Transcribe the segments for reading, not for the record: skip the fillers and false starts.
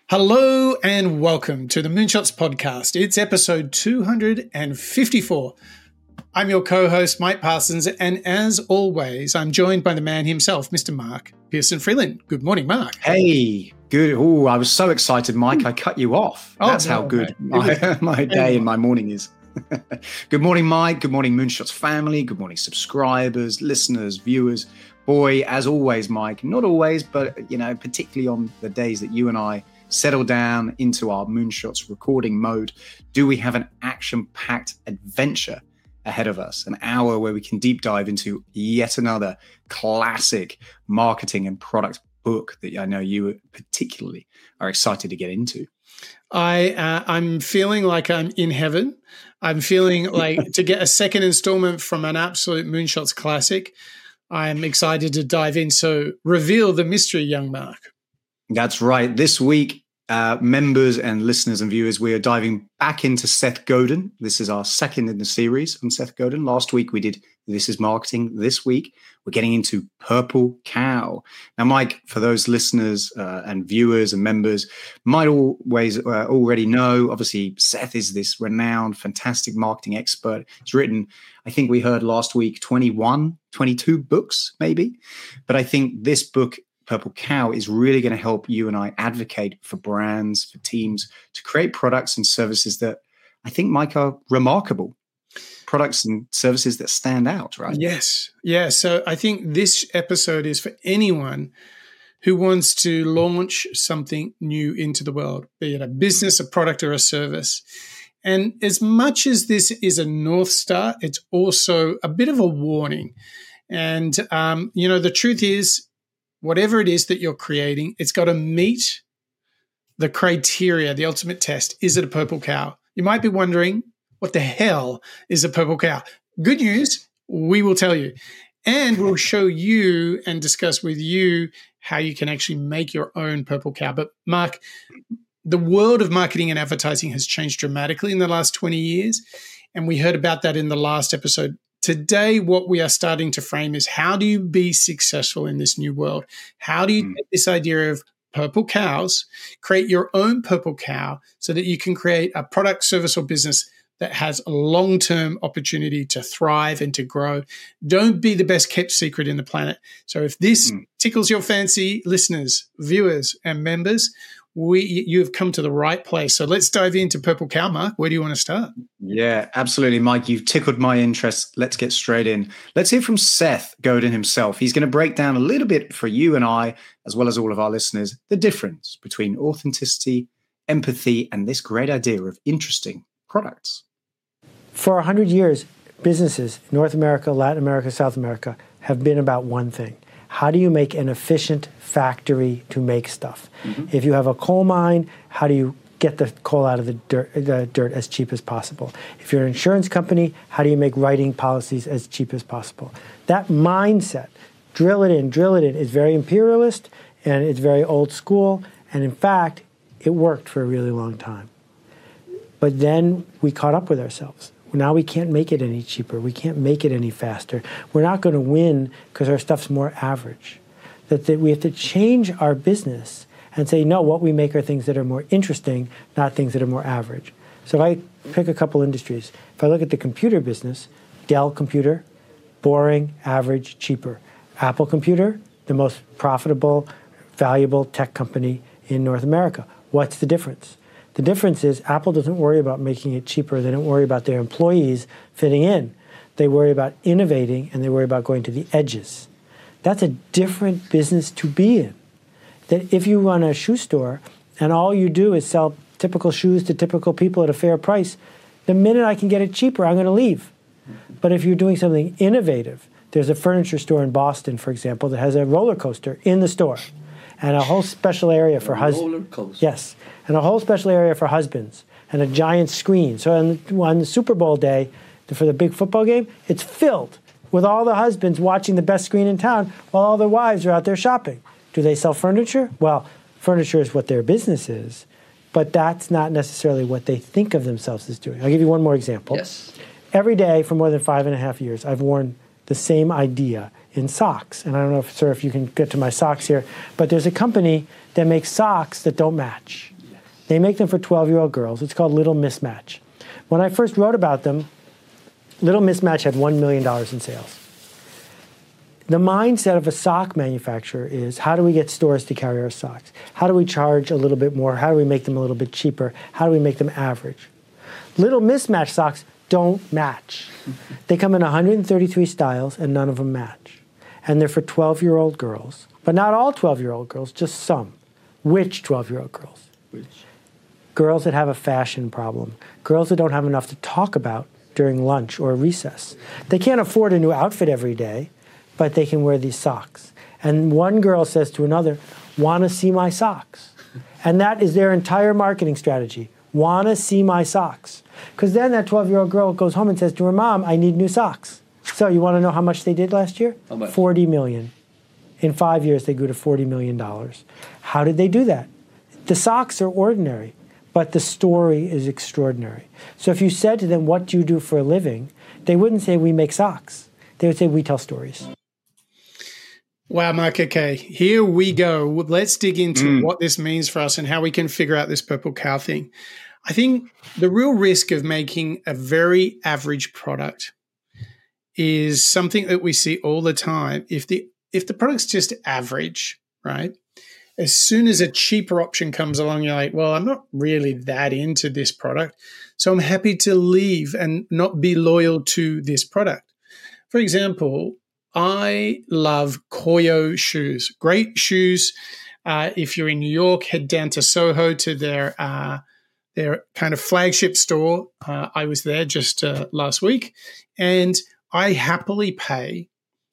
Hello and welcome to the Moonshots Podcast. It's episode 254. I'm your co-host, Mike Parsons, and as always, I'm joined by the man himself, Mr. Mark Pearson-Freeland. Good morning, Mark. Hey, good. Oh, I was so excited, Mike. I cut you off. That's how good my day and my morning is. Good morning, Mike. Good morning, Moonshots family. Good morning, subscribers, listeners, viewers. Boy, as always, Mike, not always, but, particularly on the days that you and I settle down into our Moonshots recording mode, do we have an action-packed adventure ahead of us, an hour where we can deep dive into yet another classic marketing and product book that I know you particularly are excited to get into. I'm feeling like I'm in heaven. I'm feeling like to get a second installment from an absolute Moonshots classic. I'm excited to dive in. So reveal the mystery, young Mark. That's right. This week, members and listeners and viewers, we are diving back into Seth Godin. This is our second in the series on Seth Godin. Last week, we did This is Marketing. This week, we're getting into Purple Cow. Now, Mike, for those listeners and viewers and members, might always already know, obviously, Seth is this renowned, fantastic marketing expert. He's written, I think we heard last week, 22 books, maybe. But I think this book, Purple Cow, is really going to help you and I advocate for brands, for teams, to create products and services that I think, Mike, are remarkable. Products and services that stand out, right? Yes. Yeah. So I think this episode is for anyone who wants to launch something new into the world, be it a business, a product, or a service. And as much as this is a North Star, it's also a bit of a warning. And, the truth is, whatever it is that you're creating, it's got to meet the criteria, the ultimate test. Is it a purple cow? You might be wondering, what the hell is a purple cow? Good news, we will tell you. And we'll show you and discuss with you how you can actually make your own purple cow. But Mark, the world of marketing and advertising has changed dramatically in the last 20 years. And we heard about that in the last episode. Today, what we are starting to frame is how do you be successful in this new world? How do you take this idea of purple cows, create your own purple cow so that you can create a product, service, or business that has a long-term opportunity to thrive and to grow? Don't be the best kept secret in the planet. So if this tickles your fancy, listeners, viewers, and members, you have come to the right place. So let's dive into Purple Cow, Mark. Where do you want to start? Yeah, absolutely, Mike. You've tickled my interest. Let's get straight in. Let's hear from Seth Godin himself. He's going to break down a little bit for you and I, as well as all of our listeners, the difference between authenticity, empathy, and this great idea of interesting products. For 100 years, businesses in North America, Latin America, South America have been about one thing. How do you make an efficient factory to make stuff? If you have a coal mine, how do you get the coal out of the dirt as cheap as possible? If you're an insurance company, how do you make writing policies as cheap as possible? That mindset, drill it in, is very imperialist and it's very old school. And in fact, it worked for a really long time. But then we caught up with ourselves. Now we can't make it any cheaper. We can't make it any faster. We're not going to win because our stuff's more average. That we have to change our business and say, no, what we make are things that are more interesting, not things that are more average. So if I pick a couple industries, if I look at the computer business, Dell Computer, boring, average, cheaper. Apple Computer, the most profitable, valuable tech company in North America. What's the difference? The difference is Apple doesn't worry about making it cheaper. They don't worry about their employees fitting in. They worry about innovating, and they worry about going to the edges. That's a different business to be in. That if you run a shoe store and all you do is sell typical shoes to typical people at a fair price, the minute I can get it cheaper, I'm going to leave. But if you're doing something innovative, there's a furniture store in Boston, for example, that has a roller coaster in the store and a whole special area for husbands. Yes. And a whole special area for husbands, and a giant screen. So on the Super Bowl day, for the big football game, it's filled with all the husbands watching the best screen in town while all their wives are out there shopping. Do they sell furniture? Well, furniture is what their business is, but that's not necessarily what they think of themselves as doing. I'll give you one more example. Yes. Every day for more than 5.5 years, I've worn the same idea in socks. And I don't know, if you can get to my socks here, but there's a company that makes socks that don't match. They make them for 12-year-old girls. It's called Little Mismatch. When I first wrote about them, Little Mismatch had $1 million in sales. The mindset of a sock manufacturer is, how do we get stores to carry our socks? How do we charge a little bit more? How do we make them a little bit cheaper? How do we make them average? Little Mismatch socks don't match. They come in 133 styles and none of them match. And they're for 12-year-old girls. But not all 12-year-old girls, just some. Which 12-year-old girls? Girls that have a fashion problem. Girls that don't have enough to talk about during lunch or recess. They can't afford a new outfit every day, but they can wear these socks. And one girl says to another, want to see my socks? And that is their entire marketing strategy. Want to see my socks? Because then that 12-year-old girl goes home and says to her mom, I need new socks. So you want to know how much they did last year? How much? 40 million. In 5 years, they grew to $40 million. How did they do that? The socks are ordinary, but the story is extraordinary. So if you said to them, what do you do for a living? They wouldn't say, we make socks. They would say, we tell stories. Wow, Mark, okay, here we go. Let's dig into what this means for us and how we can figure out this purple cow thing. I think the real risk of making a very average product is something that we see all the time. If the product's just average, right, as soon as a cheaper option comes along, you're like, well, I'm not really that into this product, so I'm happy to leave and not be loyal to this product. For example, I love Koyo shoes. Great shoes. If you're in New York, head down to Soho to their kind of flagship store. I was there just last week, and I happily pay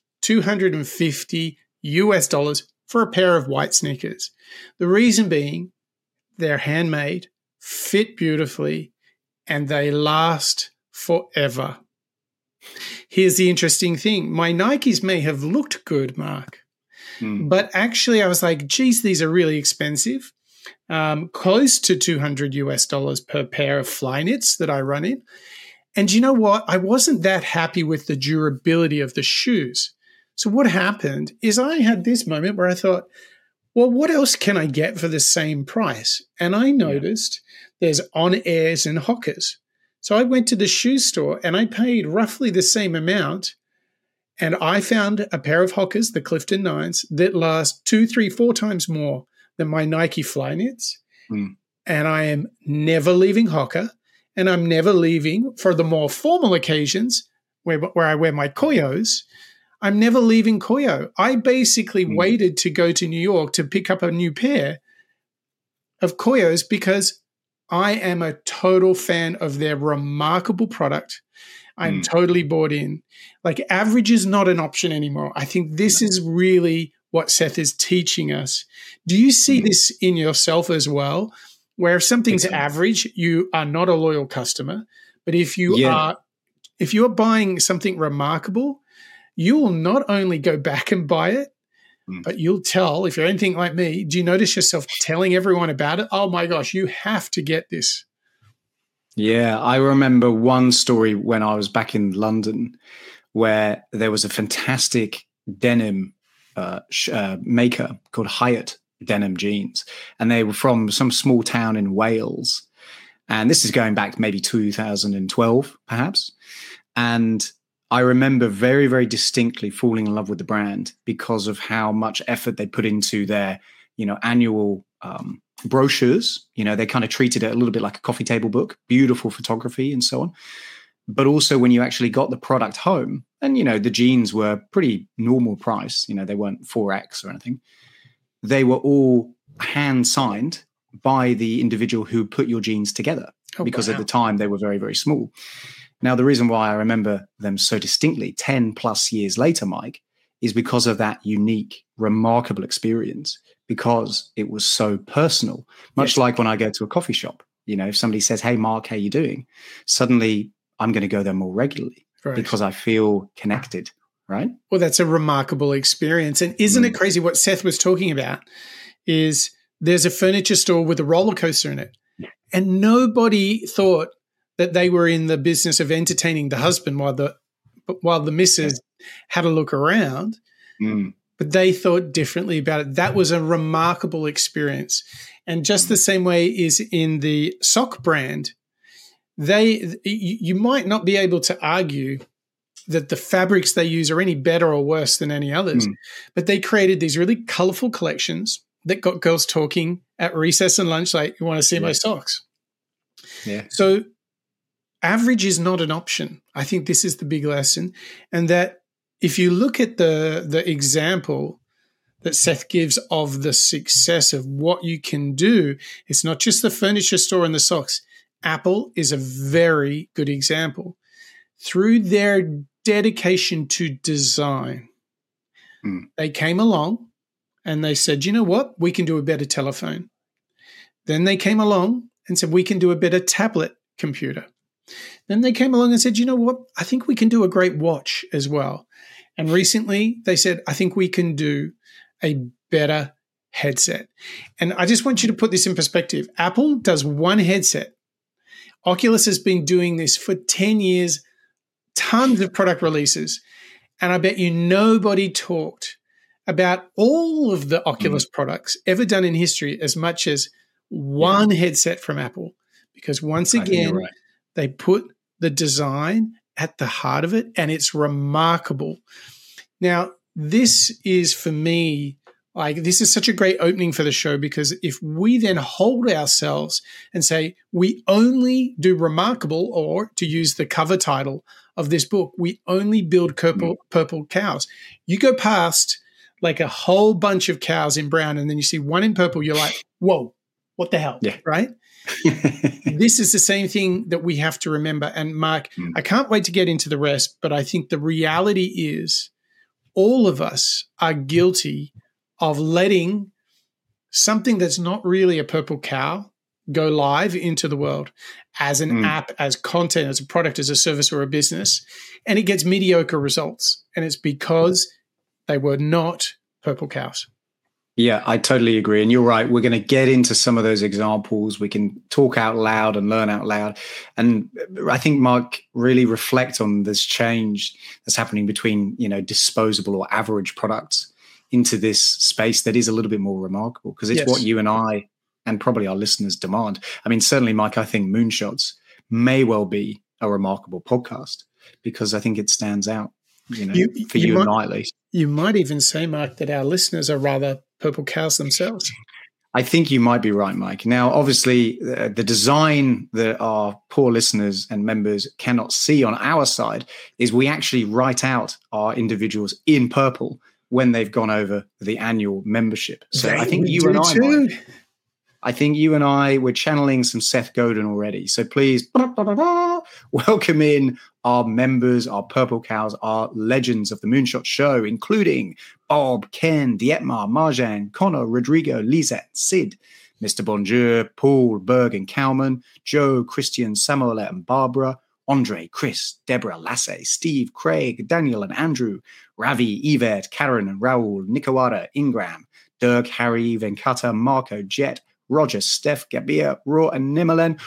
$250 for a pair of white sneakers. The reason being, they're handmade, fit beautifully, and they last forever. Here's the interesting thing. My Nikes may have looked good, Mark, but actually I was like, geez, these are really expensive. Close to $200 per pair of Flyknits that I run in. And you know what? I wasn't that happy with the durability of the shoes. So what happened is I had this moment where I thought, well, what else can I get for the same price? And I noticed there's On Airs and Hokas. So I went to the shoe store and I paid roughly the same amount, and I found a pair of Hokas, the Clifton 9s, that last 2, 3, 4 times more than my Nike Flyknits. And I am never leaving Hoka, and I'm never leaving for the more formal occasions where I wear my Koyos. I'm never leaving Koyo. I basically waited to go to New York to pick up a new pair of Koyos because I am a total fan of their remarkable product. I'm totally bought in. Like, average is not an option anymore. I think this is really what Seth is teaching us. Do you see this in yourself as well, where if something's average, you are not a loyal customer, but if you are buying something remarkable, you will not only go back and buy it, but you'll tell, if you're anything like me, do you notice yourself telling everyone about it? Oh my gosh, you have to get this. Yeah, I remember one story when I was back in London where there was a fantastic denim maker called Hyatt Denim Jeans. And they were from some small town in Wales. And this is going back maybe 2012, perhaps. And I remember very, very distinctly falling in love with the brand because of how much effort they put into their, annual brochures. They kind of treated it a little bit like a coffee table book, beautiful photography and so on. But also when you actually got the product home, and, the jeans were pretty normal price, they weren't 4X or anything. They were all hand signed by the individual who put your jeans together because at the time they were very, very small. Now, the reason why I remember them so distinctly 10 plus years later, Mike, is because of that unique, remarkable experience, because it was so personal, much like when I go to a coffee shop. If somebody says, hey, Mark, how you doing? Suddenly I'm going to go there more regularly because I feel connected, right? Well, that's a remarkable experience. And isn't it crazy what Seth was talking about is there's a furniture store with a roller coaster in it. And nobody thought that they were in the business of entertaining the husband while the missus had a look around. but they thought differently about it. That was a remarkable experience. And just the same way is in the sock brand, you might not be able to argue that the fabrics they use are any better or worse than any others, but they created these really colorful collections that got girls talking at recess and lunch like, you want to see my socks? Yeah. So average is not an option. I think this is the big lesson. And that if you look at the example that Seth gives of the success of what you can do, it's not just the furniture store and the socks. Apple is a very good example. Through their dedication to design, they came along and they said, you know what? We can do a better telephone. Then they came along and said, we can do a better tablet computer. Then they came along and said, you know what? I think we can do a great watch as well. And recently they said, I think we can do a better headset. And I just want you to put this in perspective. Apple does one headset. Oculus has been doing this for 10 years, tons of product releases. And I bet you nobody talked about all of the Oculus products ever done in history as much as one headset from Apple. Because once again, they put the design at the heart of it, and it's remarkable. Now, this is for me, like, this is such a great opening for the show, because if we then hold ourselves and say we only do remarkable, or to use the cover title of this book, we only build purple cows. You go past like a whole bunch of cows in brown and then you see one in purple, you're like, whoa, what the hell, right? This is the same thing that we have to remember. And Mark, I can't wait to get into the rest, but I think the reality is all of us are guilty of letting something that's not really a purple cow go live into the world as an app, as content, as a product, as a service, or a business, and it gets mediocre results. And it's because they were not purple cows. Yeah, I totally agree. And you're right. We're going to get into some of those examples. We can talk out loud and learn out loud. And I think, Mark, really reflect on this change that's happening between, disposable or average products into this space that is a little bit more remarkable, because it's what you and I and probably our listeners demand. I mean, certainly, Mike, I think Moonshots may well be a remarkable podcast because I think it stands out, for you and I at least. You might even say, Mark, that our listeners are rather purple cows themselves. I think you might be right, Mike. Now, obviously, the design that our poor listeners and members cannot see on our side is we actually write out our individuals in purple when they've gone over the annual membership. So I think you and I, Mike, I think you and I, we're channeling some Seth Godin already. So please welcome in our members, our purple cows, our legends of the Moonshot Show, including Bob, Ken, Dietmar, Marjan, Connor, Rodrigo, Lisette, Sid, Mr. Bonjour, Paul, Berg and Cowman, Joe, Christian, Samuel and Barbara, Andre, Chris, Deborah, Lasse, Steve, Craig, Daniel and Andrew, Ravi, Yvette, Karen and Raul, Nikawada, Ingram, Dirk, Harry, Venkata, Marco, Jet, Roger, Steph, Gabia, Raw and Nimmerlen.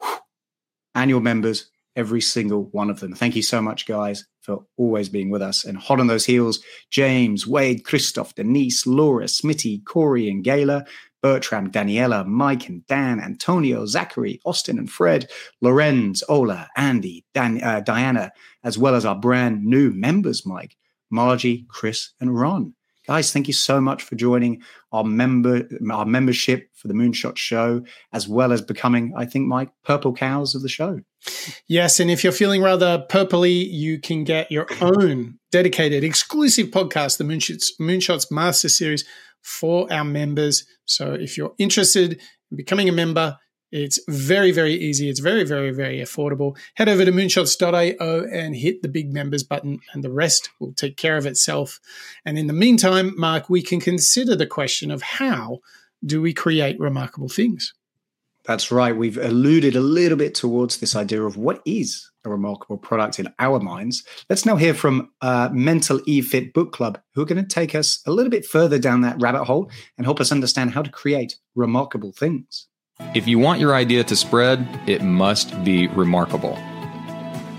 Annual members, every single one of them. Thank you so much, guys, for always being with us. And hot on those heels, James, Wade, Christoph, Denise, Laura, Smitty, Corey and Gayla, Bertram, Daniela, Mike and Dan, Antonio, Zachary, Austin and Fred, Lorenz, Ola, Andy, Diana, as well as our brand new members, Mike, Margie, Chris and Ron. Guys, thank you so much for joining our membership for the Moonshot Show, as well as becoming, I think, Mike, purple cows of the show. Yes, and if you're feeling rather purpley, you can get your own dedicated, exclusive podcast, the Moonshots Master Series, for our members. So if you're interested in becoming a member, it's very, very easy. It's very, very, very affordable. Head over to moonshots.io and hit the big members button, and the rest will take care of itself. And in the meantime, Mark, we can consider the question of how do we create remarkable things? That's right. We've alluded a little bit towards this idea of what is a remarkable product in our minds. Let's now hear from Mental eFit Book Club, who are going to take us a little bit further down that rabbit hole and help us understand how to create remarkable things. If you want your idea to spread, it must be remarkable.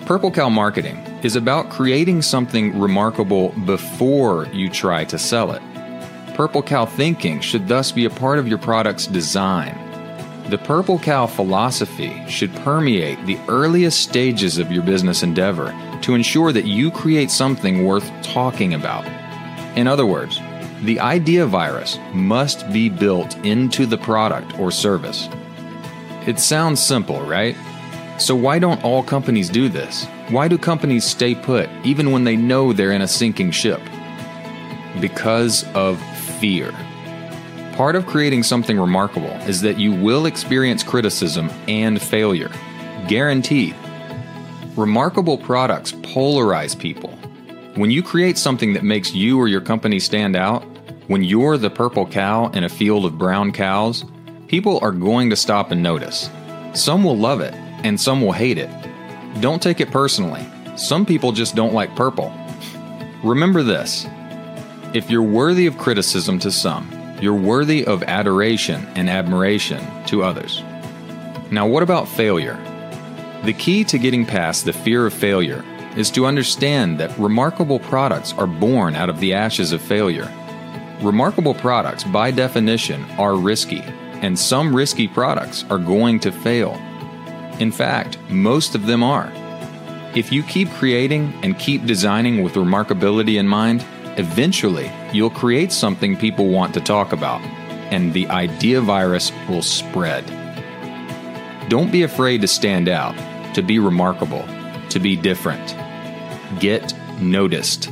Purple Cow marketing is about creating something remarkable before you try to sell it. Purple Cow thinking should thus be a part of your product's design. The Purple Cow philosophy should permeate the earliest stages of your business endeavor to ensure that you create something worth talking about. In other words, the idea virus must be built into the product or service. It sounds simple, right? So why don't all companies do this? Why do companies stay put even when they know they're in a sinking ship? Because of fear. Part of creating something remarkable is that you will experience criticism and failure. Guaranteed. Remarkable products polarize people. When you create something that makes you or your company stand out, when you're the purple cow in a field of brown cows, people are going to stop and notice. Some will love it, and some will hate it. Don't take it personally. Some people just don't like purple. Remember this. If you're worthy of criticism to some, you're worthy of adoration and admiration to others. Now, what about failure? The key to getting past the fear of failure is to understand that remarkable products are born out of the ashes of failure. Remarkable products, by definition, are risky, and some risky products are going to fail. In fact, most of them are. If you keep creating and keep designing with remarkability in mind, eventually you'll create something people want to talk about, and the idea virus will spread. Don't be afraid to stand out, to be remarkable, to be different. Get noticed.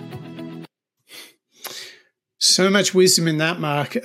So much wisdom in that, Mark.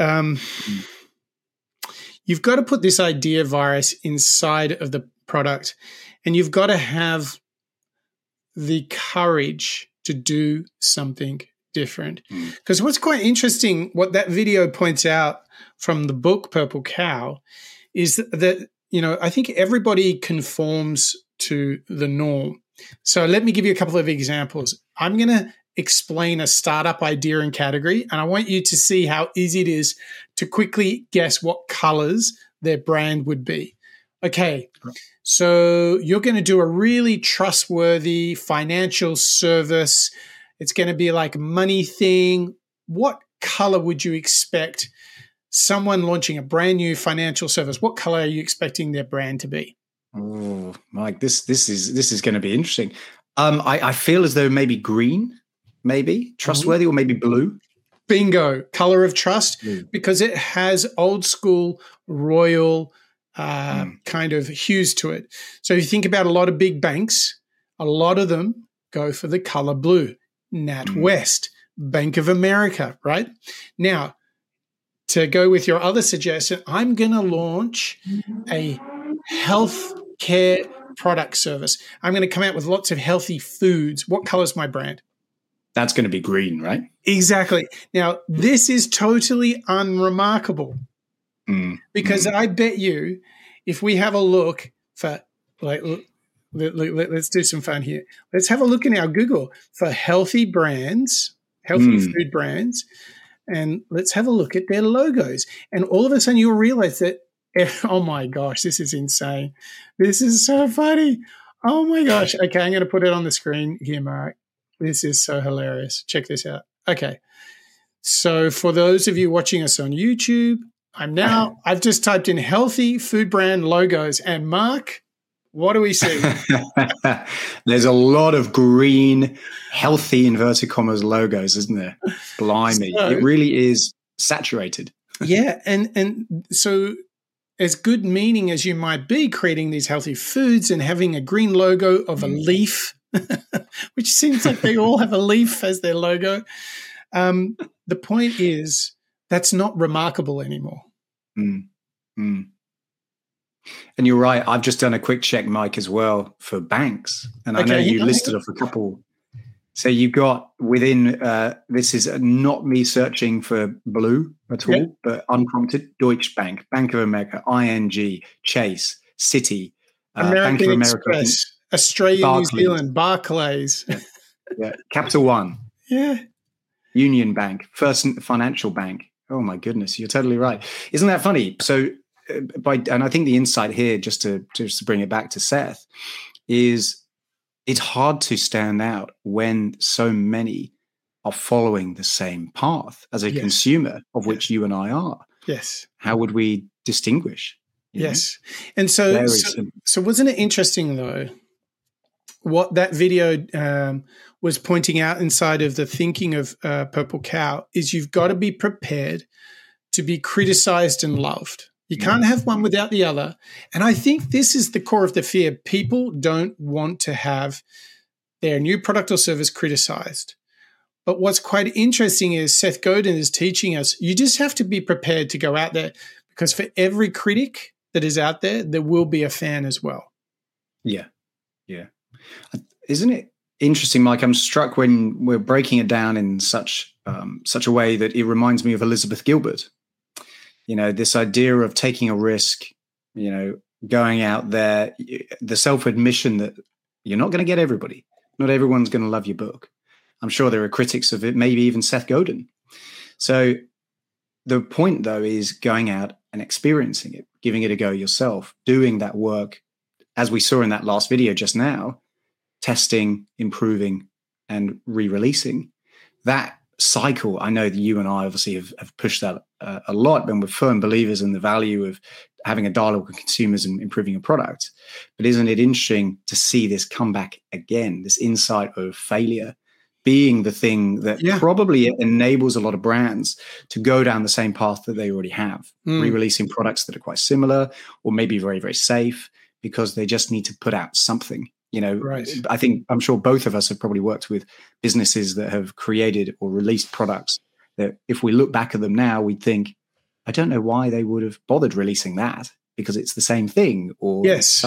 You've got to put this idea virus inside of the product, and you've got to have the courage to do something different. Because what's quite interesting, what that video points out from the book Purple Cow, is that, I think everybody conforms to the norm. So let me give you a couple of examples. I'm going to explain a startup idea and category, and I want you to see how easy it is to quickly guess what colors their brand would be. Okay, so you're going to do a really trustworthy financial service. It's going to be like a money thing. What color would you expect someone launching a brand new financial service? What color are you expecting their brand to be? Oh, Mike, this is going to be interesting. I feel as though maybe green, maybe trustworthy, or maybe blue. Bingo, color of trust, because it has old school royal kind of hues to it. So if you think about a lot of big banks, a lot of them go for the color blue. NatWest, Bank of America, right? Now, to go with your other suggestion, I'm going to launch a health care product service. I'm going to come out with lots of healthy foods. What color is my brand? That's going to be green, right? Exactly. Now, this is totally unremarkable because I bet you if we have a look for, let's do some fun here. Let's have a look in our Google for healthy brands, healthy food brands, and let's have a look at their logos. And all of a sudden you'll realize that, oh my gosh, this is insane. This is so funny. Oh my gosh. Okay, I'm going to put it on the screen here, Mark. This is so hilarious. Check this out. Okay. So for those of you watching us on YouTube, I've just typed in healthy food brand logos, and Mark, what do we see? There's a lot of green, healthy, inverted commas logos, isn't there? Blimey. So, it really is saturated. Yeah. And so as good meaning as you might be creating these healthy foods and having a green logo of a leaf, which seems like they all have a leaf as their logo. The point is that's not remarkable anymore. And you're right. I've just done a quick check, Mike, as well for banks. And I know you listed off a couple. So you've got within, this is not me searching for blue at all, but unprompted, Deutsche Bank, Bank of America, ING, Chase, Citi, Bank of America, Express, Australia, Barclays. New Zealand, Barclays. Yeah. Capital One. Yeah. Union Bank, First Financial Bank. Oh my goodness, you're totally right. Isn't that funny? So, and I think the insight here, just to bring it back to Seth, is it's hard to stand out when so many are following the same path as a consumer, of which you and I are. Yes. How would we distinguish? Yes. And so wasn't it interesting, though, what that video was pointing out inside of the thinking of Purple Cow is you've got to be prepared to be criticized and loved. You can't have one without the other. And I think this is the core of the fear. People don't want to have their new product or service criticized. But what's quite interesting is Seth Godin is teaching us, you just have to be prepared to go out there, because for every critic that is out there, there will be a fan as well. Yeah. Yeah. Isn't it interesting, Mike? I'm struck when we're breaking it down in such a way that it reminds me of Elizabeth Gilbert. You know, this idea of taking a risk, you know, going out there, the self-admission that you're not going to get everybody. Not everyone's going to love your book. I'm sure there are critics of it, maybe even Seth Godin. So the point, though, is going out and experiencing it, giving it a go yourself, doing that work, as we saw in that last video just now, testing, improving, and re-releasing. That cycle, I know that you and I obviously have pushed that a lot, and we're firm believers in the value of having a dialogue with consumers and improving a product. But isn't it interesting to see this come back again, this insight of failure being the thing that probably enables a lot of brands to go down the same path that they already have, re-releasing products that are quite similar or maybe very, very safe, because they just need to put out something. You know, I'm sure both of us have probably worked with businesses that have created or released products that if we look back at them now, we'd think, I don't know why they would have bothered releasing that, because it's the same thing. Or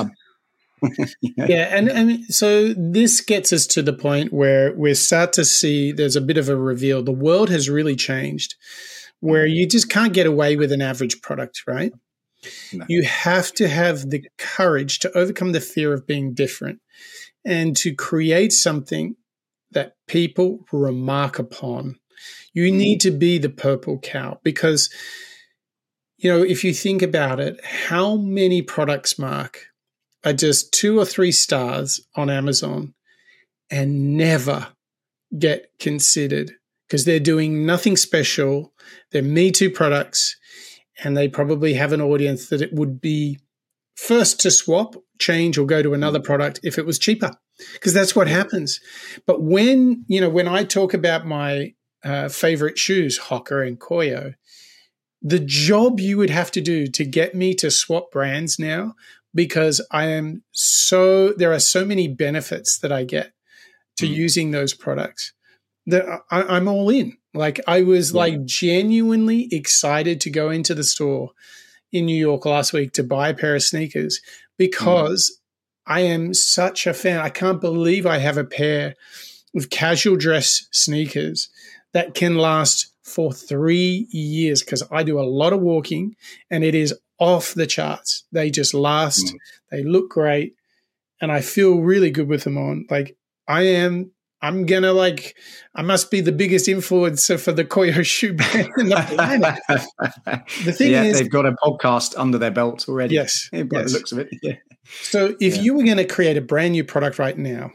Yeah, and so this gets us to the point where we start to see there's a bit of a reveal. The world has really changed, where you just can't get away with an average product, right? No. You have to have the courage to overcome the fear of being different and to create something that people remark upon. You need to be the Purple Cow, because, you know, if you think about it, how many products, Mark, are just 2 or 3 stars on Amazon and never get considered because they're doing nothing special. They're Me Too products, and they probably have an audience that it would be first to swap, change, or go to another product if it was cheaper, because that's what happens. But when I talk about my favorite shoes, Hoka and Koyo, the job you would have to do to get me to swap brands now, because there are so many benefits that I get to using those products that I'm all in. Like, I was like genuinely excited to go into the store in New York last week to buy a pair of sneakers, because I am such a fan. I can't believe I have a pair of casual dress sneakers that can last for 3 years, because I do a lot of walking and it is off the charts. They just last. They look great, and I feel really good with them on. Like, I must be the biggest influencer for the Koyo shoe brand in the planet. The thing is, they've got a podcast under their belt already. Yes. By the looks of it. Yeah. So if you were going to create a brand new product right now,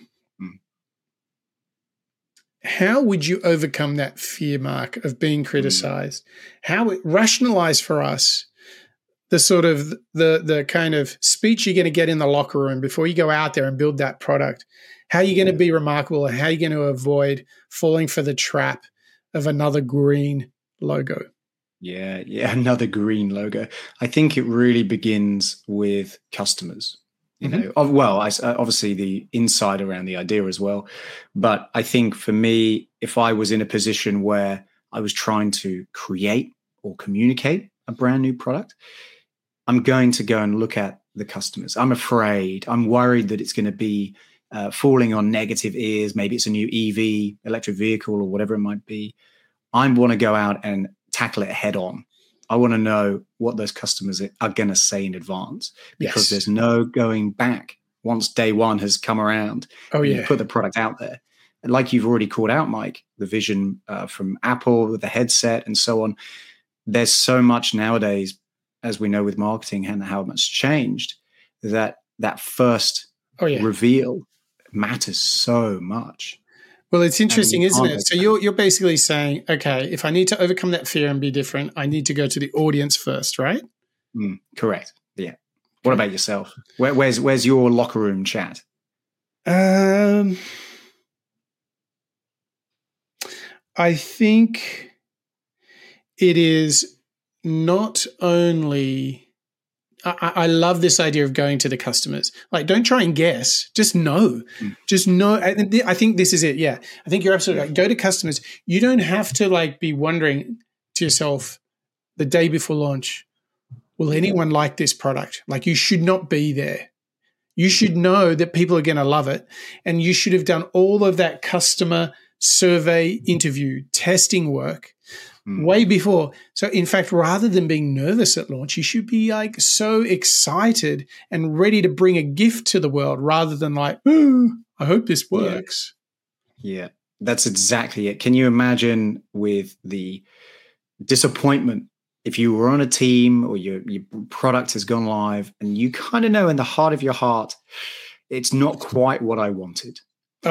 how would you overcome that fear, Mark, of being criticized? How it rationalize for us the sort of the kind of speech you're going to get in the locker room before you go out there and build that product? How are you going to be remarkable, and how are you going to avoid falling for the trap of another green logo? Yeah, another green logo. I think it really begins with customers. You know, obviously the inside around the idea as well. But I think for me, if I was in a position where I was trying to create or communicate a brand new product, I'm going to go and look at the customers. I'm worried that it's going to be falling on negative ears. Maybe it's a new EV, electric vehicle, or whatever it might be. I want to go out and tackle it head on. I want to know what those customers are going to say in advance, because there's no going back once day one has come around. You put the product out there. And like you've already called out, Mike, the vision from Apple with the headset and so on. There's so much nowadays, as we know with marketing and how much changed, that first reveal matters so much. Well, it's interesting, isn't it? can't So you're basically saying, okay, if I need to overcome that fear and be different, I need to go to the audience first, right? Correct. Yeah. What about yourself? Where's your locker room chat? I think it is not only. I love this idea of going to the customers. Like, don't try and guess. Just know. Just know. I think this is it. Yeah. I think you're absolutely right. Go to customers. You don't have to like be wondering to yourself the day before launch, will anyone like this product? Like, you should not be there. You should know that people are going to love it. And you should have done all of that customer survey, interview, testing work way before. So in fact, rather than being nervous at launch, you should be like so excited and ready to bring a gift to the world rather than like, ooh, I hope this works. Yeah, that's exactly it. Can you imagine with the disappointment if you were on a team or your product has gone live and you kind of know in the heart of your heart, it's not quite what I wanted.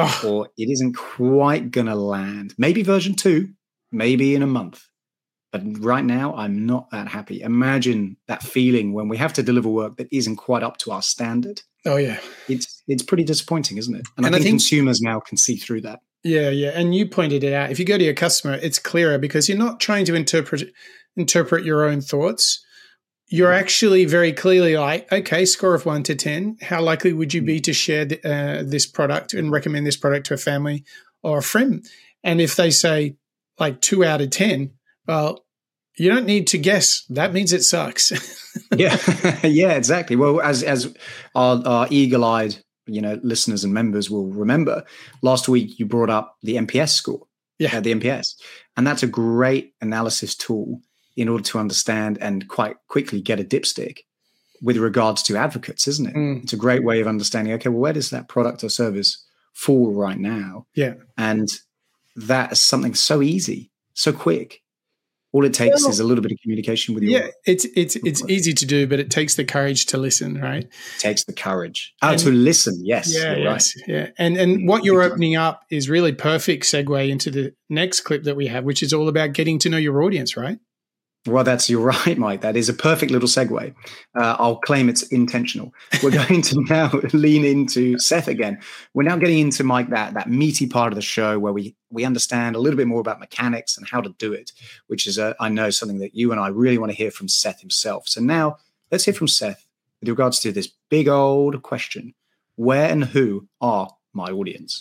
Or it isn't quite going to land. Maybe version 2, maybe in a month. But right now, I'm not that happy. Imagine that feeling when we have to deliver work that isn't quite up to our standard. Oh, yeah. It's pretty disappointing, isn't it? And I think consumers now can see through that. Yeah, yeah. And you pointed it out. If you go to your customer, it's clearer because you're not trying to interpret your own thoughts. You're actually very clearly like, okay, score of 1 to 10. How likely would you be to share this product and recommend this product to a family or a friend? And if they say like 2 out of 10, well, you don't need to guess. That means it sucks. Yeah, yeah, exactly. Well, as our eagle-eyed, listeners and members will remember, last week you brought up the NPS score. Yeah, the NPS, and that's a great analysis tool in order to understand and quite quickly get a dipstick with regards to advocates, isn't it? It's a great way of understanding, okay, well, where does that product or service fall right now? Yeah. And that is something so easy, so quick. All it takes is a little bit of communication with you. Yeah, it's easy to do, but it takes the courage to listen, right? It takes the courage. To listen, yes. Yeah, right. Yeah. And what you're opening up is really perfect segue into the next clip that we have, which is all about getting to know your audience, right? Well, you're right, Mike. That is a perfect little segue. I'll claim it's intentional. We're going to now lean into Seth again. We're now getting into, Mike, that meaty part of the show where we understand a little bit more about mechanics and how to do it, which is, I know, something that you and I really want to hear from Seth himself. So now let's hear from Seth with regards to this big old question. Where and who are my audience?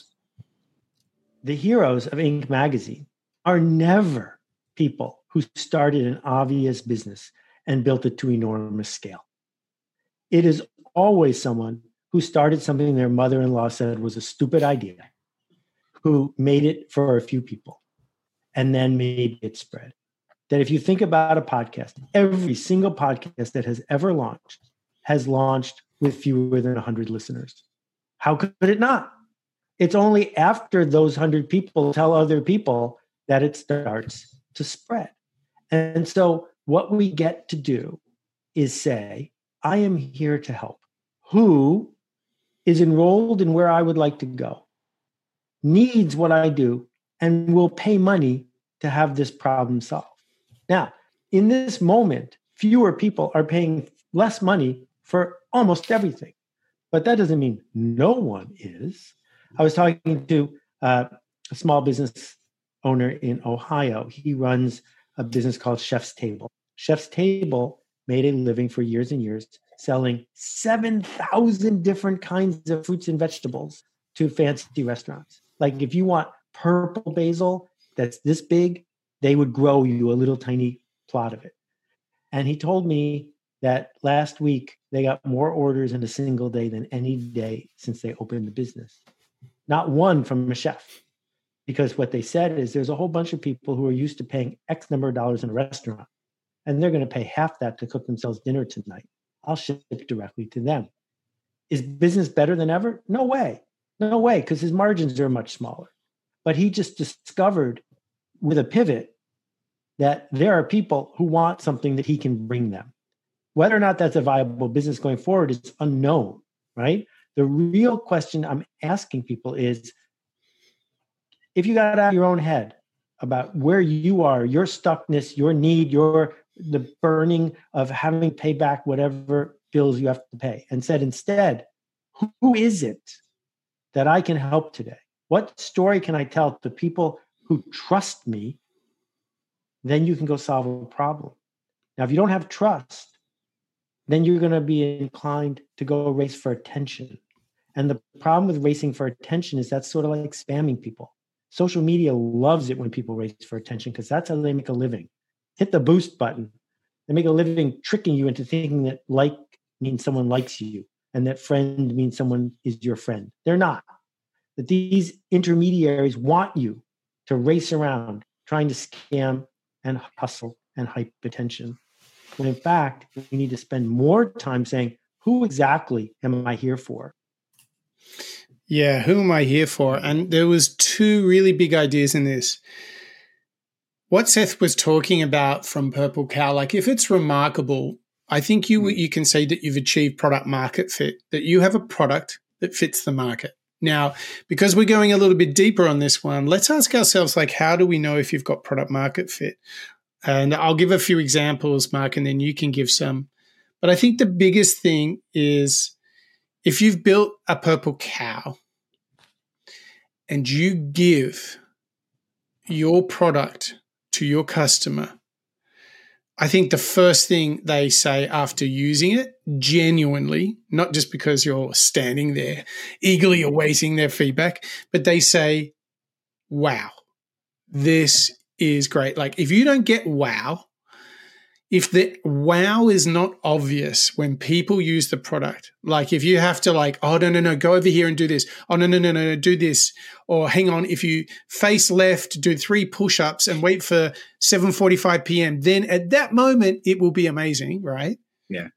The heroes of Inc. magazine are never people who started an obvious business and built it to enormous scale. It is always someone who started something their mother-in-law said was a stupid idea, who made it for a few people, and then made it spread. That if you think about a podcast, every single podcast that has ever launched has launched with fewer than 100 listeners. How could it not? It's only after those 100 people tell other people that it starts to spread. And so what we get to do is say, I am here to help. Who is enrolled in where I would like to go, needs what I do, and will pay money to have this problem solved. Now, in this moment, fewer people are paying less money for almost everything. But that doesn't mean no one is. I was talking to a small business owner in Ohio. He runs a business called Chef's Table. Chef's Table made a living for years and years selling 7,000 different kinds of fruits and vegetables to fancy restaurants. Like if you want purple basil that's this big, they would grow you a little tiny plot of it. And he told me that last week they got more orders in a single day than any day since they opened the business. Not one from a chef. Because what they said is there's a whole bunch of people who are used to paying X number of dollars in a restaurant, and they're going to pay half that to cook themselves dinner tonight. I'll ship it directly to them. Is business better than ever? No way. No way, because his margins are much smaller. But he just discovered with a pivot that there are people who want something that he can bring them. Whether or not that's a viable business going forward is unknown, right? The real question I'm asking people is, if you got out of your own head about where you are, your stuckness, your need, the burning of having to pay back whatever bills you have to pay, and said instead, who is it that I can help today? What story can I tell to people who trust me? Then you can go solve a problem. Now, if you don't have trust, then you're going to be inclined to go race for attention. And the problem with racing for attention is that's sort of like spamming people. Social media loves it when people race for attention because that's how they make a living. Hit the boost button. They make a living tricking you into thinking that like means someone likes you and that friend means someone is your friend. They're not. That these intermediaries want you to race around trying to scam and hustle and hype attention. When in fact, we need to spend more time saying, who exactly am I here for? Yeah, who am I here for? And there was two really big ideas in this. What Seth was talking about from Purple Cow, like if it's remarkable, I think you can say that you've achieved product market fit, that you have a product that fits the market. Now, because we're going a little bit deeper on this one, let's ask ourselves, like, how do we know if you've got product market fit? And I'll give a few examples, Mark, and then you can give some. But I think the biggest thing is if you've built a Purple Cow and you give your product to your customer, I think the first thing they say after using it, genuinely, not just because you're standing there eagerly awaiting their feedback, but they say, wow, this is great. Like if you don't get wow, if the wow is not obvious when people use the product, like if you have to like, oh, no, go over here and do this. Oh, no, do this. Or hang on, if you face left, do 3 push-ups and wait for 7:45 p.m., then at that moment, it will be amazing, right? Yeah.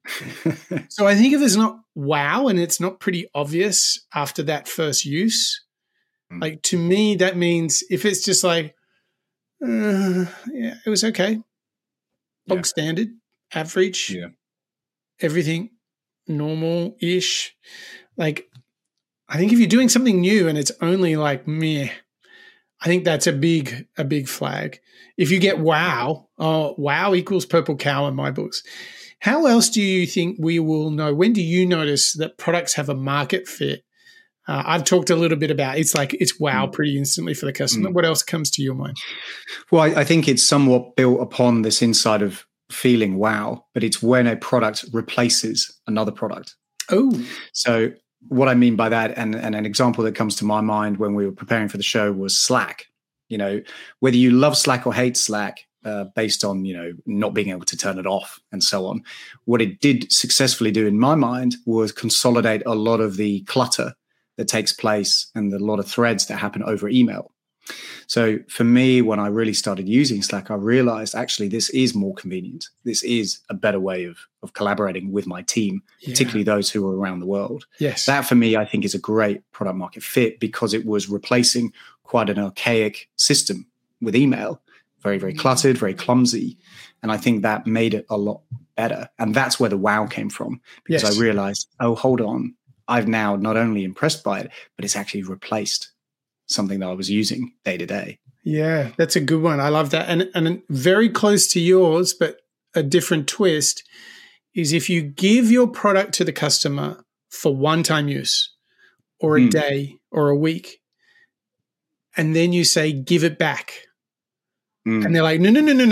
So I think if it's not wow and it's not pretty obvious after that first use, like to me, that means if it's just like, yeah, it was okay. Bog standard, average, everything normal-ish. Like, I think if you're doing something new and it's only like meh, I think that's a big flag. If you get wow, wow equals Purple Cow in my books. How else do you think we will know? When do you notice that products have a market fit? I've talked a little bit about it's wow pretty instantly for the customer. What else comes to your mind? Well, I think it's somewhat built upon this inside of feeling wow, but it's when a product replaces another product. Oh. So what I mean by that, and an example that comes to my mind when we were preparing for the show was Slack. You know, whether you love Slack or hate Slack, based on, not being able to turn it off and so on, what it did successfully do in my mind was consolidate a lot of the clutter that takes place and a lot of threads that happen over email. So for me, when I really started using Slack, I realized actually this is more convenient. This is a better way of collaborating with my team, particularly those who are around the world. Yes. That for me, I think is a great product market fit because it was replacing quite an archaic system with email, very, very cluttered, very clumsy. And I think that made it a lot better. And that's where the wow came from, because I realized, oh, hold on. I've now not only impressed by it, but it's actually replaced something that I was using day to day. Yeah, that's a good one. I love that. And very close to yours, but a different twist is if you give your product to the customer for one-time use or a day or a week, and then you say, give it back. And they're like, no.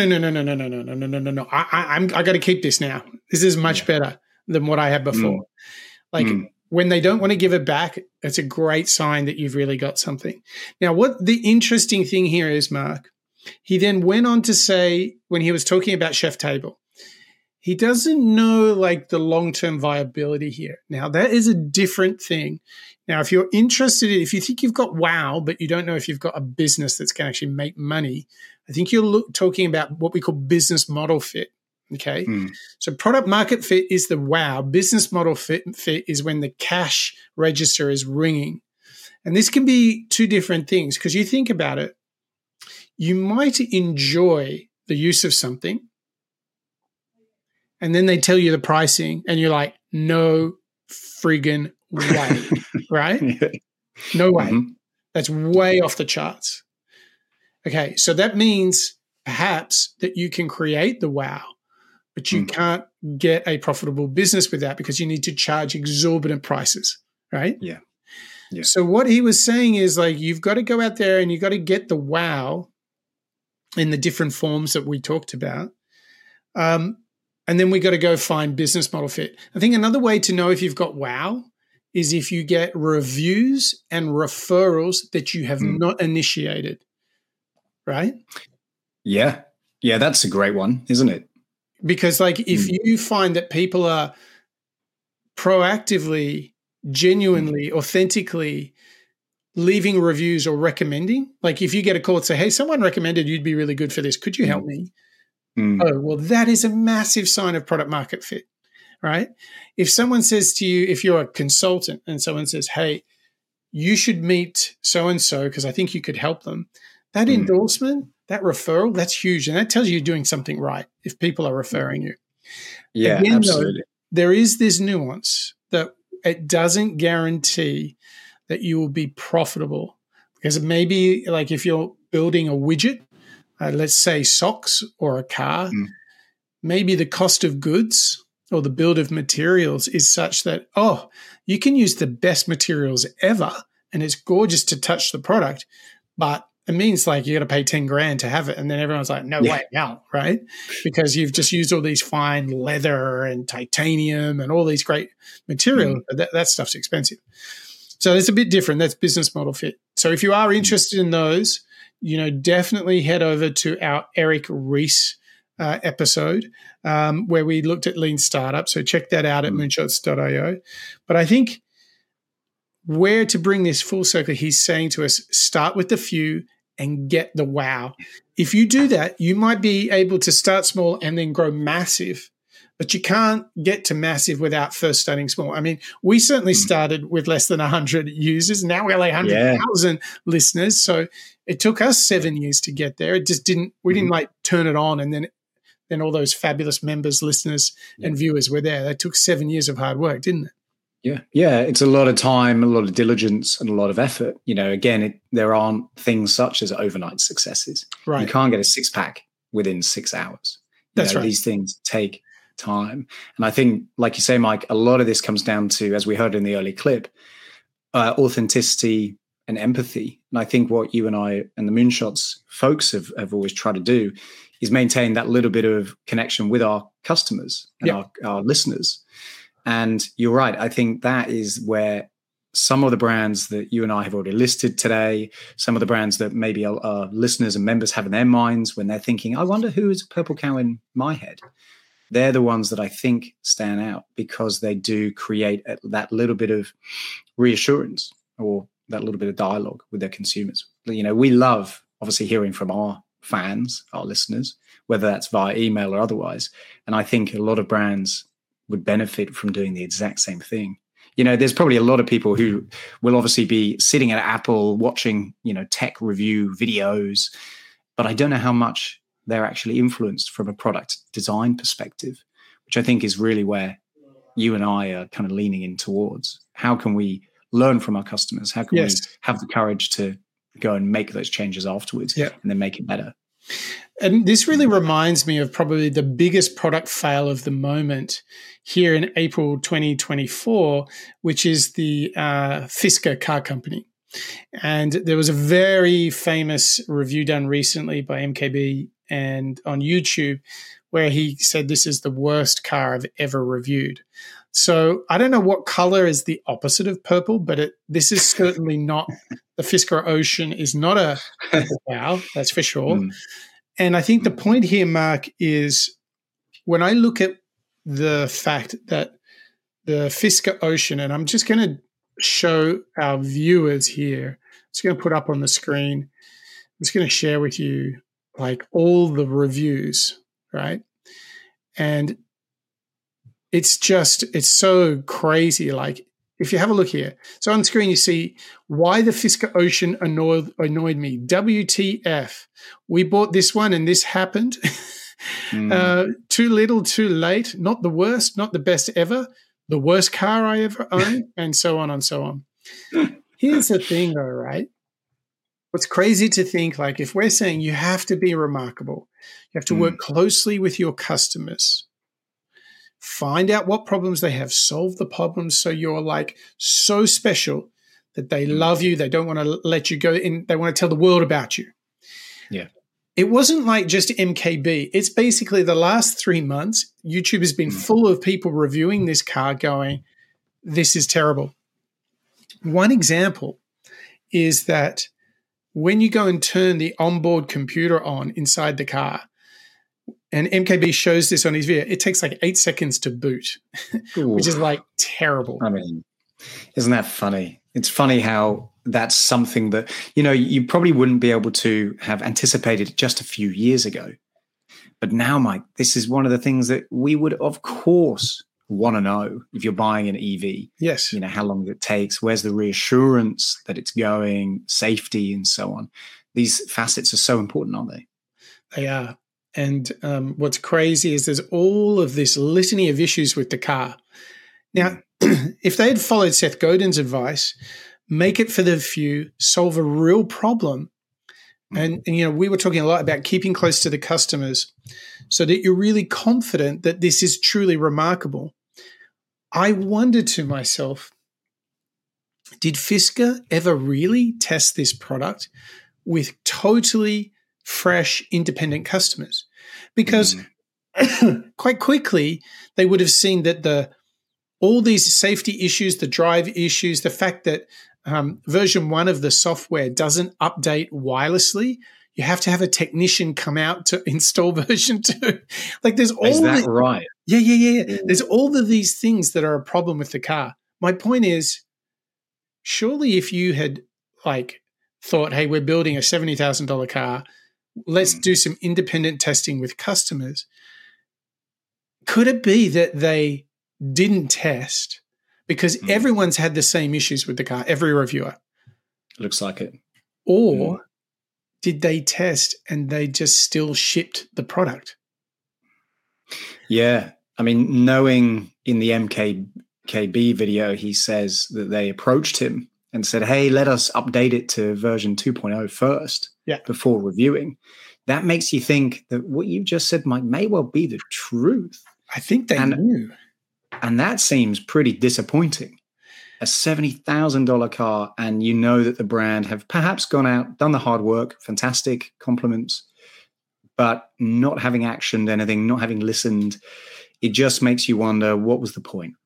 I got to keep this now. This is much better than what I had before. When they don't want to give it back, it's a great sign that you've really got something. Now, what the interesting thing here is, Mark, he then went on to say, when he was talking about Chef Table, he doesn't know like the long-term viability here. Now, that is a different thing. Now, if you're interested in, if you think you've got wow, but you don't know if you've got a business that's going to actually make money, I think you're talking about what we call business model fit. Okay. So product market fit is the wow. Business model fit is when the cash register is ringing. And this can be two different things because you think about it, you might enjoy the use of something and then they tell you the pricing and you're like, no friggin' way, right? Yeah. No way. Mm-hmm. That's way off the charts. Okay, so that means perhaps that you can create the wow, but you can't get a profitable business with that because you need to charge exorbitant prices, right? Yeah. Yeah. So what he was saying is like, you've got to go out there and you've got to get the wow in the different forms that we talked about. And then we got to go find business model fit. I think another way to know if you've got wow is if you get reviews and referrals that you have not initiated, right? Yeah. Yeah, that's a great one, isn't it? Because like if you find that people are proactively, genuinely, authentically leaving reviews or recommending, like if you get a call and say, hey, someone recommended you'd be really good for this. Could you help me? Oh, well, that is a massive sign of product market fit, right? If someone says to you, if you're a consultant and someone says, hey, you should meet so-and-so because I think you could help them, that endorsement, that referral, that's huge. And that tells you you're doing something right if people are referring you. Yeah, Again, absolutely. though, there is this nuance that it doesn't guarantee that you will be profitable because maybe like if you're building a widget, let's say socks or a car, maybe the cost of goods or the build of materials is such that, oh, you can use the best materials ever and it's gorgeous to touch the product, but it means like you got to pay 10 grand to have it. And then everyone's like, no way, no, right? Because you've just used all these fine leather and titanium and all these great materials. That stuff's expensive. So it's a bit different. That's business model fit. So if you are interested in those, definitely head over to our Eric Ries episode where we looked at lean startup. So check that out at moonshots.io. But I think where to bring this full circle, he's saying to us, start with the few and get the wow. If you do that, you might be able to start small and then grow massive, but you can't get to massive without first starting small. I mean, we certainly started with less than 100 users. Now we're like 100,000 listeners. So it took us 7 years to get there. It just didn't, we didn't like turn it on and then all those fabulous members, listeners and viewers were there. That took 7 years of hard work, didn't it? Yeah. It's a lot of time, a lot of diligence, and a lot of effort. Again, there aren't things such as overnight successes. Right. You can't get a six-pack within 6 hours. That's right. These things take time. And I think, like you say, Mike, a lot of this comes down to, as we heard in the early clip, authenticity and empathy. And I think what you and I and the Moonshots folks have always tried to do is maintain that little bit of connection with our customers and our listeners. And you're right. I think that is where some of the brands that you and I have already listed today, some of the brands that maybe our listeners and members have in their minds when they're thinking, I wonder who is Purple Cow in my head. They're the ones that I think stand out because they do create that little bit of reassurance or that little bit of dialogue with their consumers. We love obviously hearing from our fans, our listeners, whether that's via email or otherwise. And I think a lot of brands would benefit from doing the exact same thing. There's probably a lot of people who will obviously be sitting at Apple watching, tech review videos, but I don't know how much they're actually influenced from a product design perspective, which I think is really where you and I are kind of leaning in towards. How can we learn from our customers? How can we have the courage to go and make those changes afterwards and then make it better? And this really reminds me of probably the biggest product fail of the moment here in April 2024, which is the Fisker car company. And there was a very famous review done recently by MKB and on YouTube where he said this is the worst car I've ever reviewed. So I don't know what color is the opposite of purple, but this is certainly not the Fisker Ocean is not a purple cow, that's for sure. And I think the point here, Mark, is when I look at the fact that the Fisker Ocean, and I'm just going to show our viewers here, I'm just going to put up on the screen, I'm just going to share with you like all the reviews, right? And it's so crazy. Like if you have a look here, so on screen you see why the Fisker Ocean annoyed me. WTF? We bought this one and this happened. Too little, too late. Not the worst, not the best ever. the worst car I ever owned, and so on and so on. Here's the thing, though, right? What's crazy to think, like, if we're saying you have to be remarkable, you have to work closely with your customers, find out what problems they have, solve the problems so you're like so special that they love you, they don't want to let you go in, they want to tell the world about you. Yeah. It wasn't like just MKB. It's basically the last 3 months, YouTube has been full of people reviewing this car going, this is terrible. One example is that when you go and turn the onboard computer on inside the car, and MKB shows this on his video, it takes like 8 seconds to boot, which is like terrible. I mean, isn't that funny? It's funny how that's something that, you probably wouldn't be able to have anticipated just a few years ago. But now, Mike, this is one of the things that we would, of course, want to know if you're buying an EV. Yes. How long it takes, where's the reassurance that it's going, safety, and so on. These facets are so important, aren't they? They are. And what's crazy is there's all of this litany of issues with the car. Now, if they had followed Seth Godin's advice, make it for the few, solve a real problem. And we were talking a lot about keeping close to the customers so that you're really confident that this is truly remarkable. I wondered to myself, did Fisker ever really test this product with totally fresh, independent customers? Because quite quickly, they would have seen that all these safety issues, the drive issues, the fact that version 1 of the software doesn't update wirelessly. You have to have a technician come out to install version 2. Like there's all. Is that right? Yeah. There's all of these things that are a problem with the car. My point is, surely if you had thought, hey, we're building a $70,000 car, let's do some independent testing with customers. Could it be that they didn't test because everyone's had the same issues with the car, every reviewer? Looks like it. Or did they test and they just still shipped the product? Yeah. I mean, knowing in the MKB video, he says that they approached him and said, hey, let us update it to version 2.0 first before reviewing. That makes you think that what you've just said may well be the truth. I think they knew. And that seems pretty disappointing. A $70,000 car, and you know that the brand have perhaps gone out, done the hard work, fantastic compliments, but not having actioned anything, not having listened. It just makes you wonder, what was the point?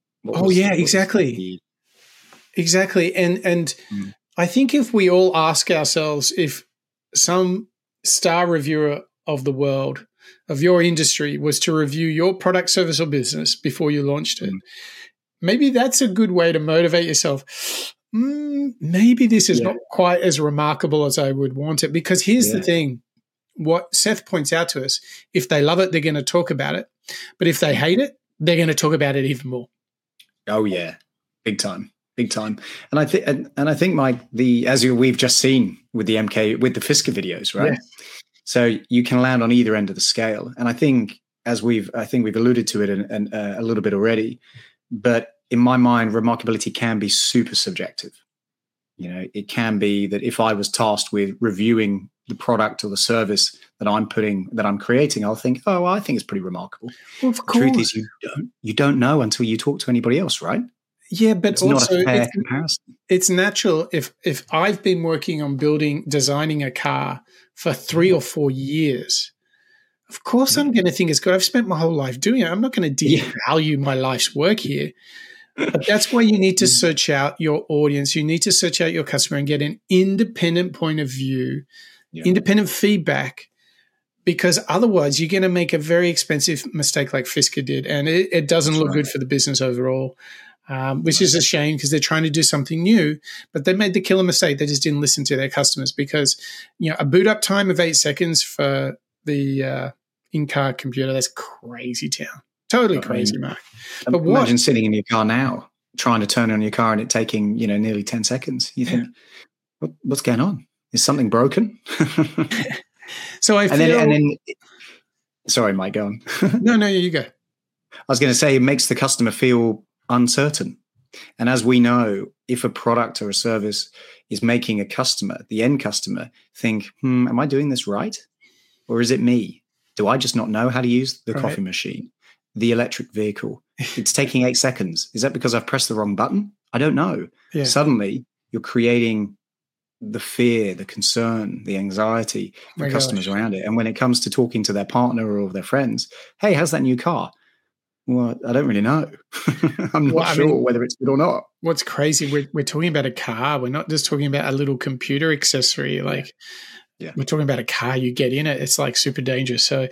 Exactly. Exactly. And I think if we all ask ourselves, if some star reviewer of the world, of your industry, was to review your product, service, or business before you launched it, maybe that's a good way to motivate yourself. Maybe this is not quite as remarkable as I would want it. Because here's the thing. What Seth points out to us, if they love it, they're going to talk about it. But if they hate it, they're going to talk about it even more. Oh, yeah. Big time. Big time. And I think, Mike, as we've just seen with the Fisker videos, right? Yes. So you can land on either end of the scale. And I think we've alluded to it and a little bit already, but in my mind, remarkability can be super subjective. It can be that if I was tasked with reviewing the product or the service that I'm creating, I'll think, oh, well, I think it's pretty remarkable. Well, of course. The truth is you don't know until you talk to anybody else, right? Yeah, but it's also not a fair comparison. It's natural. If I've been working on designing a car for 3 or 4 years, of course I'm going to think it's good. I've spent my whole life doing it. I'm not going to devalue my life's work here. But that's why you need to search out your audience. You need to search out your customer and get an independent point of view, independent feedback, because otherwise you're going to make a very expensive mistake like Fisker did, and it doesn't look good for the business overall. Which is a shame because they're trying to do something new, but they made the killer mistake. They just didn't listen to their customers because, a boot up time of 8 seconds for the in-car computer, that's crazy town. Totally crazy, Mark. But imagine sitting in your car now, trying to turn on your car and it taking, nearly 10 seconds. You think, what's going on? Is something broken? So I feel... sorry, Mike, go on. No, you go. I was going to say it makes the customer feel uncertain. And as we know, if a product or a service is making a customer, the end customer, think, am I doing this right? Or is it me? Do I just not know how to use the coffee machine, the electric vehicle? It's taking 8 seconds. Is that because I've pressed the wrong button? I don't know. Yeah. Suddenly, you're creating the fear, the concern, the anxiety for customers around it. And when it comes to talking to their partner or their friends, hey, how's that new car? Well, I don't really know. I'm not sure whether it's good or not. What's crazy, we're talking about a car. We're not just talking about a little computer accessory. Like, we're talking about a car. You get in it, it's like super dangerous. So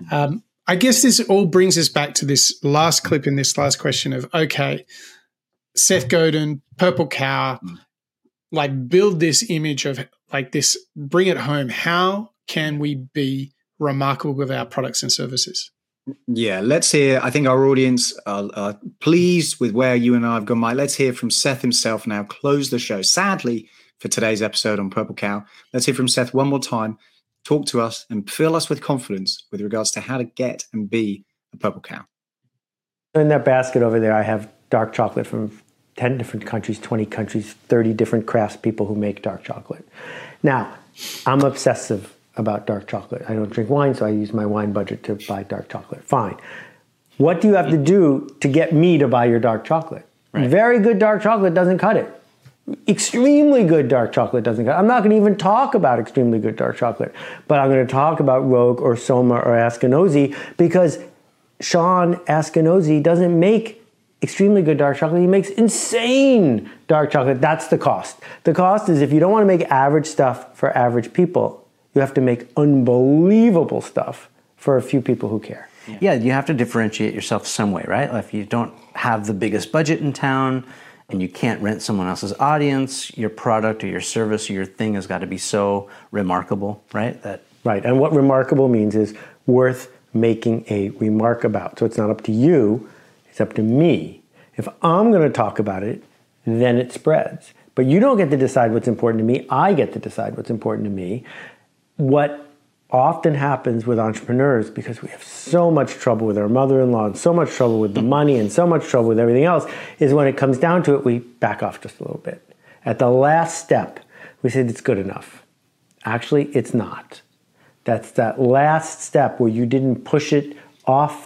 I guess this all brings us back to this last clip in this last question of, okay, Seth Godin, Purple Cow, like build this image of like this, bring it home. How can we be remarkable with our products and services? Yeah, let's hear. I think our audience are pleased with where you and I have gone, Mike. Let's hear from Seth himself now. Close the show. Sadly, for today's episode on Purple Cow, let's hear from Seth one more time. Talk to us and fill us with confidence with regards to how to get and be a Purple Cow. In that basket over there, I have dark chocolate from 10 different countries, 20 countries, 30 different craftspeople who make dark chocolate. Now, I'm obsessive about dark chocolate. I don't drink wine, so I use my wine budget to buy dark chocolate. Fine. What do you have to do to get me to buy your dark chocolate? Right. Very good dark chocolate doesn't cut it. Extremely good dark chocolate doesn't cut it. I'm not going to even talk about extremely good dark chocolate, but I'm going to talk about Rogue or Soma or Askinosie because Sean Askinosie doesn't make extremely good dark chocolate. He makes insane dark chocolate. That's the cost. The cost is if you don't want to make average stuff for average people, you have to make unbelievable stuff for a few people who care. Yeah, you have to differentiate yourself some way, right? If you don't have the biggest budget in town and you can't rent someone else's audience, your product or your service or your thing has got to be so remarkable, right? Right, and what remarkable means is worth making a remark about. So it's not up to you, it's up to me. If I'm going to talk about it, then it spreads. But you don't get to decide what's important to me. I get to decide what's important to me. What often happens with entrepreneurs, because we have so much trouble with our mother-in-law and so much trouble with the money and so much trouble with everything else, is when it comes down to it, we back off just a little bit. At the last step, we said it's good enough. Actually, it's not. That's that last step where you didn't push it off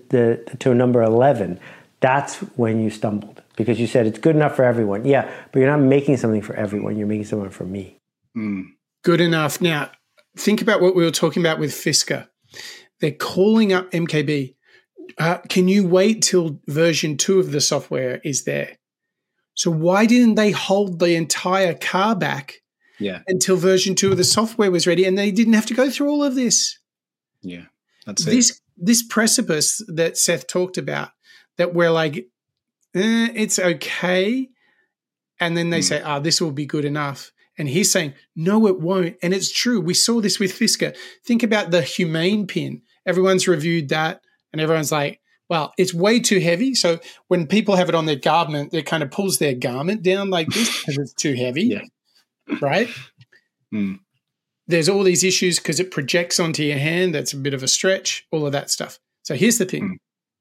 to number 11. That's when you stumbled, because you said it's good enough for everyone. Yeah, but you're not making something for everyone. You're making something for me. Good enough. Now, think about what we were talking about with Fisker. They're calling up MKB. Can you wait till version 2 of the software is there? So why didn't they hold the entire car back until version 2 of the software was ready and they didn't have to go through all of this? Yeah, that's it. This precipice that Seth talked about, that we're like, it's okay. And then they say, this will be good enough. And he's saying, no, it won't. And it's true. We saw this with Fisker. Think about the Humane pin. Everyone's reviewed that and everyone's like, well, it's way too heavy. So when people have it on their garment, it kind of pulls their garment down like this because it's too heavy, right? There's all these issues because it projects onto your hand. That's a bit of a stretch, all of that stuff. So here's the thing.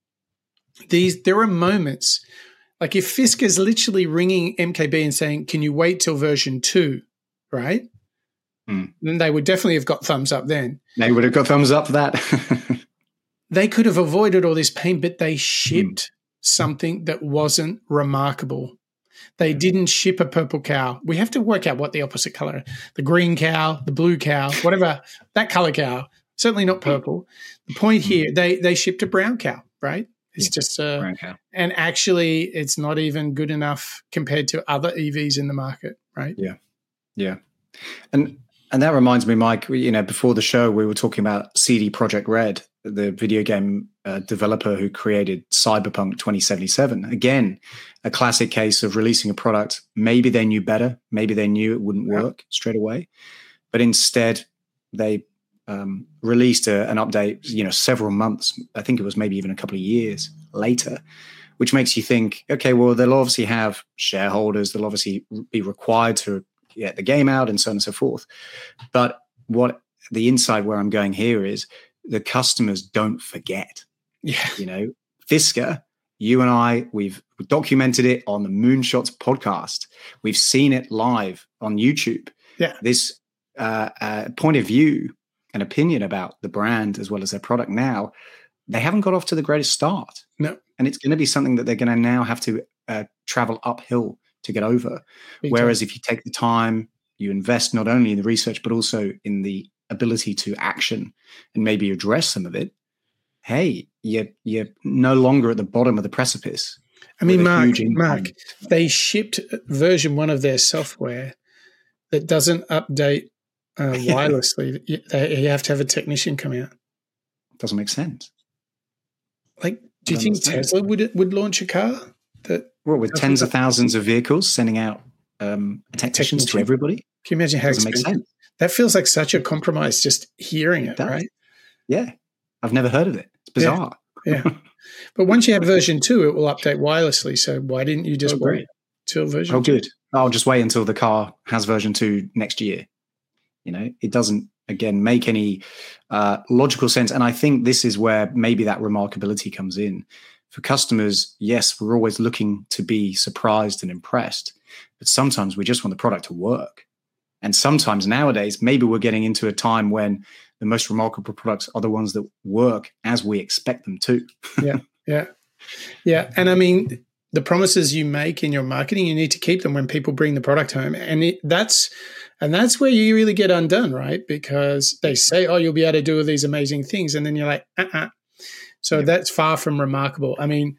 There are moments, like if Fisker's literally ringing MKB and saying, can you wait till version 2, right? Then they would definitely have got thumbs up then. They would have got thumbs up for that. They could have avoided all this pain, but they shipped something that wasn't remarkable. They didn't ship a purple cow. We have to work out what the opposite color, the green cow, the blue cow, whatever, that color cow, certainly not purple. The point here, they shipped a brown cow, right? It's just brown cow. And actually it's not even good enough compared to other EVs in the market, right? Yeah. And that reminds me, Mike, before the show, we were talking about CD Projekt Red, the video game developer who created Cyberpunk 2077. Again, a classic case of releasing a product. Maybe they knew better. Maybe they knew it wouldn't work straight away. But instead, they released an update, several months, I think it was maybe even a couple of years later, which makes you think, okay, well, they'll obviously have shareholders. They'll obviously be required to get the game out and so on and so forth. But what the inside where I'm going here is the customers don't forget. Yeah. Fisker, You and I, we've documented it on the Moonshots podcast. We've seen it live on YouTube. Yeah. This point of view and opinion about the brand as well as their product now, they haven't got off to the greatest start. No. And it's going to be something that they're going to now have to travel uphill to get over. Whereas if you take the time, you invest not only in the research, but also in the ability to action and maybe address some of it, hey, you're no longer at the bottom of the precipice. I mean, Mark, they shipped version 1 of their software that doesn't update wirelessly. You have to have a technician come out. Doesn't make sense. Like, do you think Tesla would launch a car that? Well, with tens of thousands of vehicles sending out technicians to everybody? Can you imagine how expensive? Make sense. That feels like such a compromise just hearing it, right? Yeah. I've never heard of it. It's bizarre. Yeah. But once you have version 2, it will update wirelessly. So why didn't you just wait till version 2? Good. I'll just wait until the car has version 2 next year. You know, it doesn't, again, make any logical sense. And I think this is where maybe that remarkability comes in. For customers, yes, we're always looking to be surprised and impressed, but sometimes we just want the product to work. And sometimes nowadays, maybe we're getting into a time when the most remarkable products are the ones that work as we expect them to. Yeah. And I mean, the promises you make in your marketing, you need to keep them when people bring the product home. And that's where you really get undone, right? Because they say, oh, you'll be able to do all these amazing things. And then you're like, So that's far from remarkable. I mean,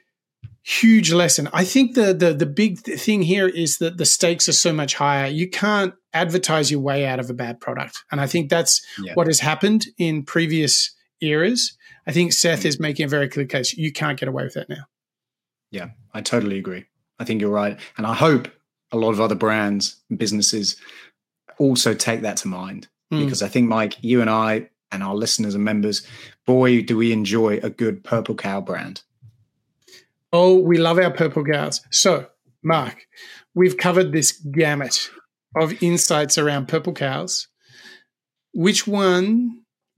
huge lesson. I think the big thing here is that the stakes are so much higher. You can't advertise your way out of a bad product. And I think that's what has happened in previous eras. I think Seth is making a very clear case. You can't get away with that now. Yeah, I totally agree. I think you're right. And I hope a lot of other brands and businesses also take that to mind. Because I think, Mike, you and I and our listeners and members, boy, do we enjoy a good Purple Cow brand. Oh, we love our Purple Cows. So, Mark, we've covered this gamut of insights around Purple Cows. Which one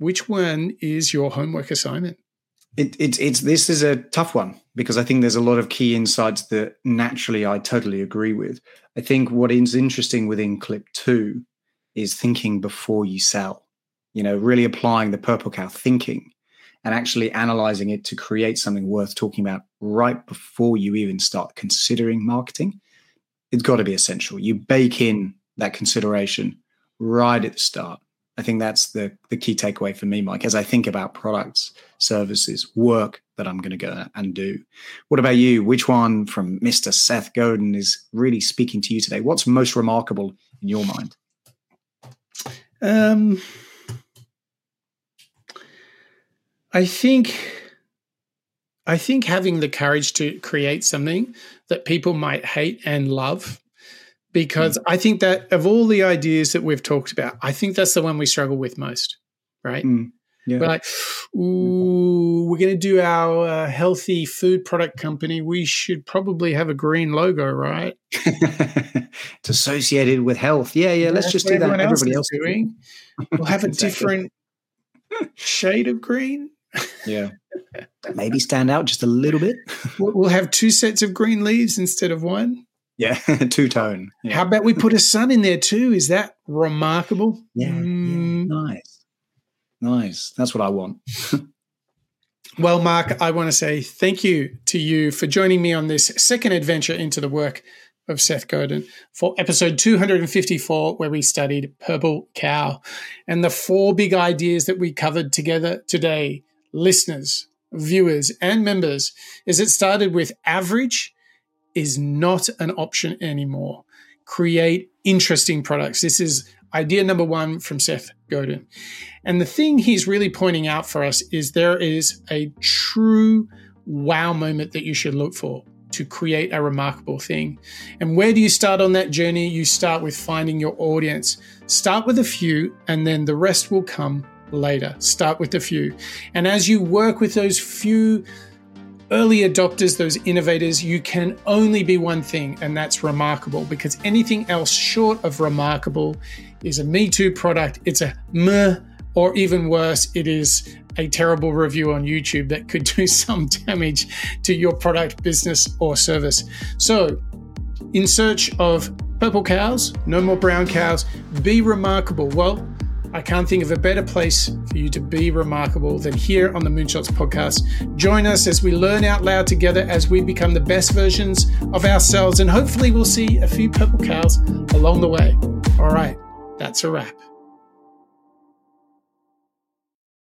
is your homework assignment? This is a tough one because I think there's a lot of key insights that naturally I totally agree with. I think what is interesting within Clip 2 is thinking before you sell, really applying the Purple Cow thinking and actually analyzing it to create something worth talking about right before you even start considering marketing. It's got to be essential. You bake in that consideration right at the start. I think that's the key takeaway for me, Mike, as I think about products, services, work that I'm going to go and do. What about you? Which one from Mr. Seth Godin is really speaking to you today? What's most remarkable in your mind? I think having the courage to create something that people might hate and love, because I think that of all the ideas that we've talked about, I think that's the one we struggle with most, right? Yeah. We're like, we're going to do our healthy food product company. We should probably have a green logo, right? It's associated with health. Yeah. Let's just do that. Everybody else is doing. We'll have a different shade of green. Yeah. Maybe stand out just a little bit. We'll have 2 sets of green leaves instead of 1. Yeah, two-tone. Yeah. How about we put a sun in there too? Is that remarkable? Yeah, Nice. That's what I want. Well, Mark, I want to say thank you to you for joining me on this second adventure into the work of Seth Godin for episode 254, where we studied Purple Cow. And the 4 big ideas that we covered together today, listeners, viewers, and members, is it started with average is not an option anymore. Create interesting products. This is idea number 1 from Seth Godin. And the thing he's really pointing out for us is there is a true wow moment that you should look for to create a remarkable thing. And where do you start on that journey? You start with finding your audience. Start with a few, and then the rest will come later. Start with a few. And as you work with those few early adopters, those innovators, you can only be one thing, and that's remarkable, because anything else short of remarkable is a Me Too product. It's a meh or even worse, it is a terrible review on YouTube that could do some damage to your product, business, or service. So, in search of purple cows, no more brown cows, be remarkable. Well, I can't think of a better place for you to be remarkable than here on the Moonshots podcast. Join us as we learn out loud together as we become the best versions of ourselves, and hopefully we'll see a few purple cows along the way. All right, that's a wrap.